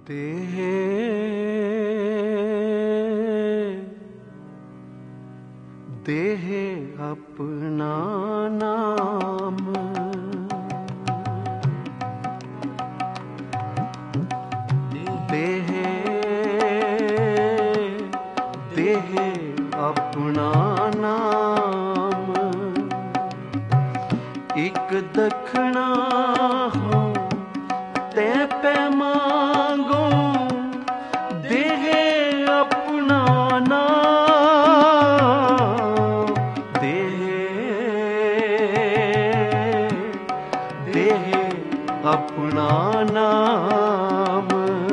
देहे देहे अपना नाम, देहे देहे अपना नाम। एक दखना हो ते पे मांगो, देहे अपना नाम। देहे अपना नाम,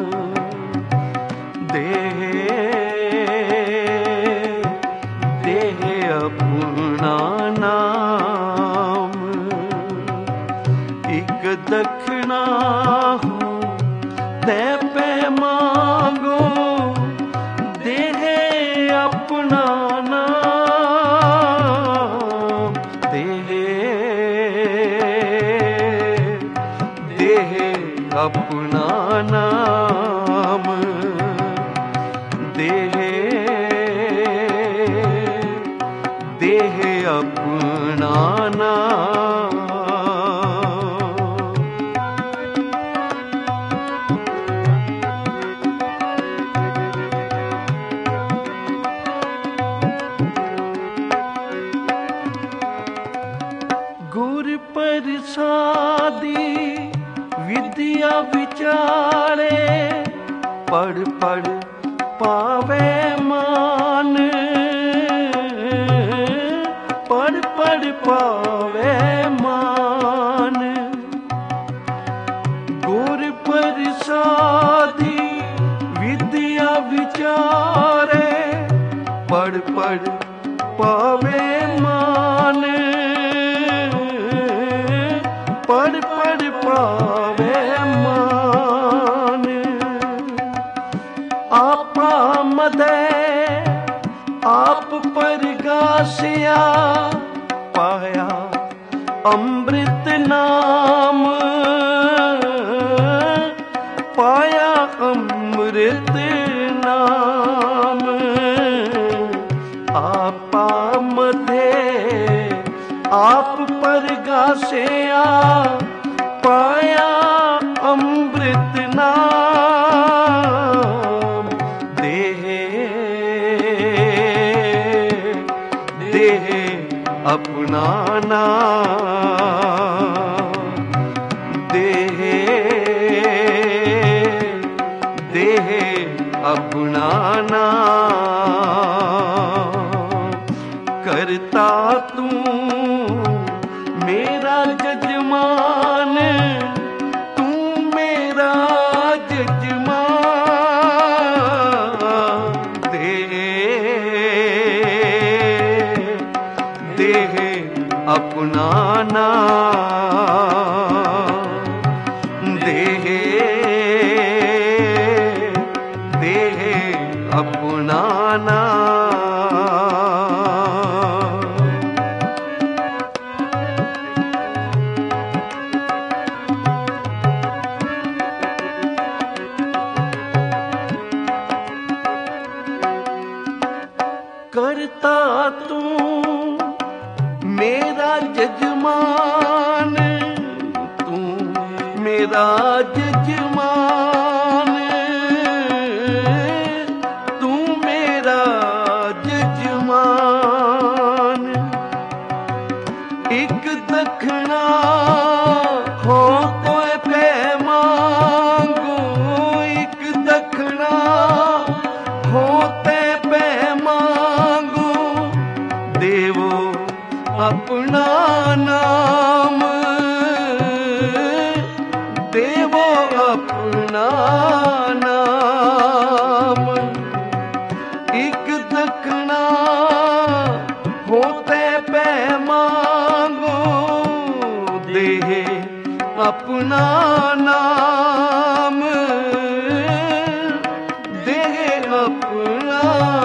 देहे अपना नाम। एक दखना हो ते पे मांगो, देहे अपना नाम। देहे अपना नाम, देहे अपना नाम। गुर प्रसादी विद्या विचारे, पढ़ पढ़ पावे मान। पढ़ पढ़ पावे मान। गुर प्रसादी विद्या विचारे, पढ़ पढ़ पावे मान। पढ़ पढ़ पावे मान। आपा मदे आप पर गासिया, पाया अमृत नाम। पाया अमृत नाम। आपा मदे आप पर गासिया, पाया अमृत नाम। देहे अपना नाम, देहे अपना नाम। करता तू मेरा जजमान, तू मेरा जजमान। देहे अपना नाम, देहे अपना नाम। करता तू मेरा जजमान, तू मेरा जजमान। तू मेरा जजमान। एक दखना हो तो पे मांगो, एक दखना होते पे मांगो, देवो अपना नाम। देवो अपना नाम। एक दखना होते पे मांगो, देहे अपना नाम। देहे अपना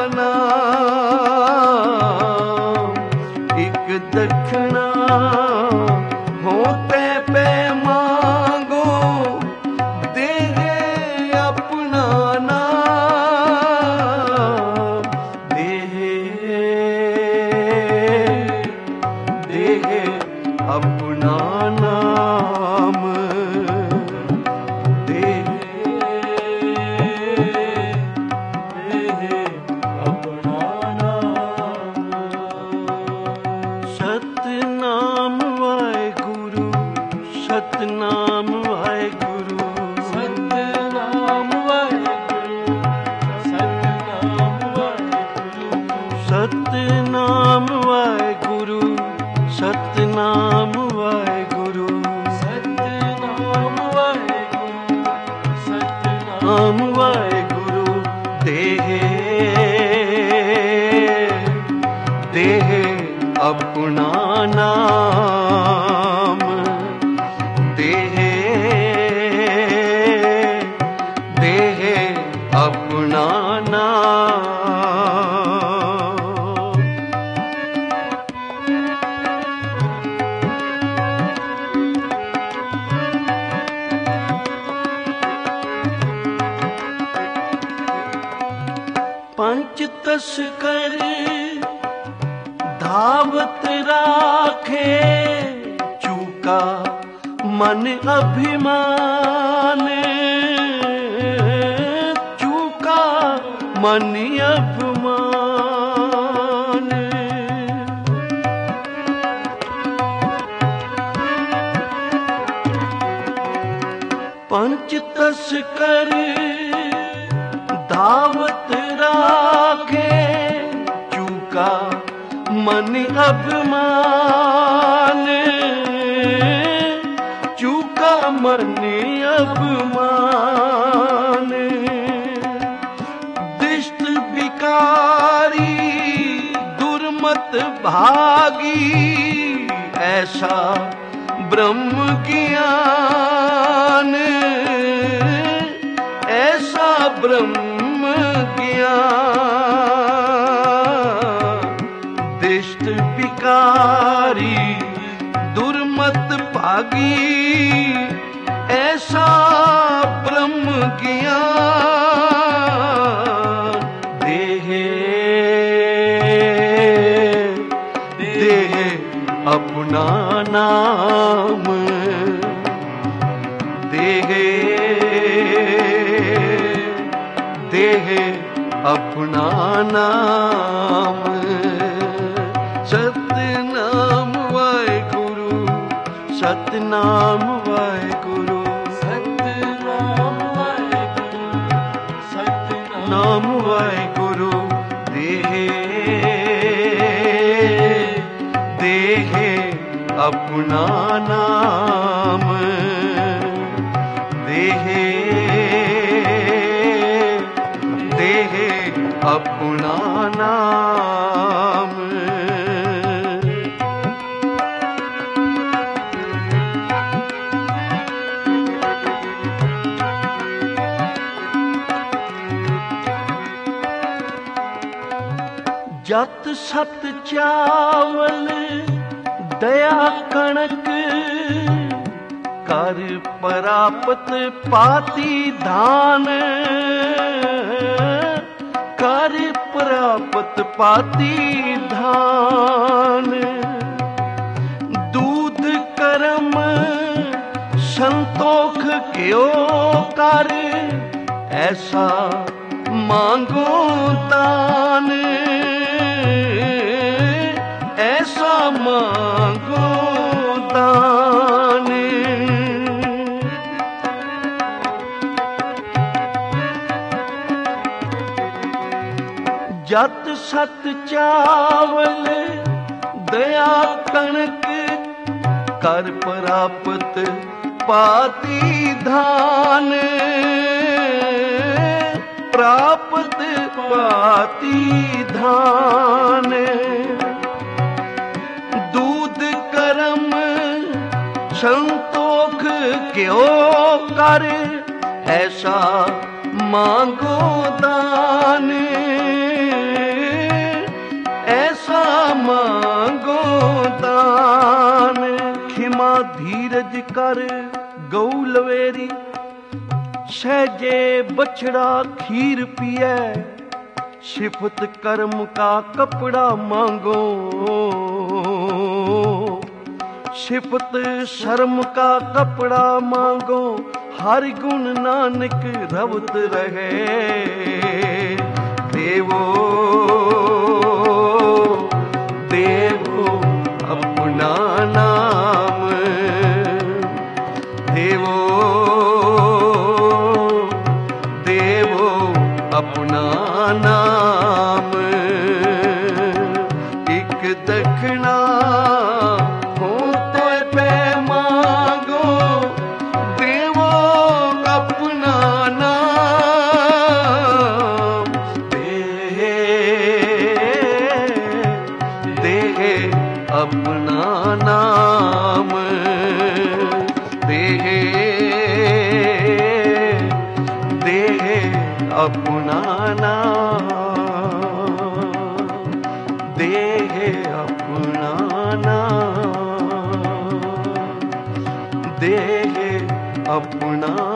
नाम। एक दखना होते पे मांगो, देहे अपना नाम वाहेगुरु देहे देहे अपना नाम देहे देहे अपना नाम। पंच तस्कर धावत राखे चूका मन अभिमान चूका मन अभिमान। पंच तस्कर धावत राखे चूका मन अभिमान चूका मन अभिमान। दिष्ट विकारी दुर्मत भागी ऐसा ब्रह्म ज्ञान ऐसा ब्रह्म ज्ञान। दिष्ट विकारी दुर्मत भागी ऐसा ब्रह्म ज्ञान। देहे देहे अपना नाम देहे देहे अपना नाम। सतनाम वाहेगुरु सतनाम वाहेगुरु सतनाम वाहेगुरु सतनाम वाहेगुरु देहे देहे अपना नाम देहे देहे अपना नाम। जत सत चावल दया कणक कर परापत पाती धान कर परापत पाती धान। दूध करम संतोख क्यों कर ऐसा मांगो दान ऐसा मांगो दान। जत सत चावल दया कणक कर परापत पाती धान प्रापत पाती धान। दूध करम संतोख क्यों कर ऐसा मांगो दान ऐसा मांगो दान। खिमा धीरज कर गौ लवेरी सहजे बछड़ा खीर पिए सिफत कर्म का कपड़ा मांगो सिफत शर्म का कपड़ा मांगो। हर गुण नानक रवत रहे देवो देवो अपना नाम देवो देवो अपना नाम। एक दक्षिणा हो तो पे मांगो देवो अपना नाम देह अपनाना, देह अपनाना, देह अपनाना।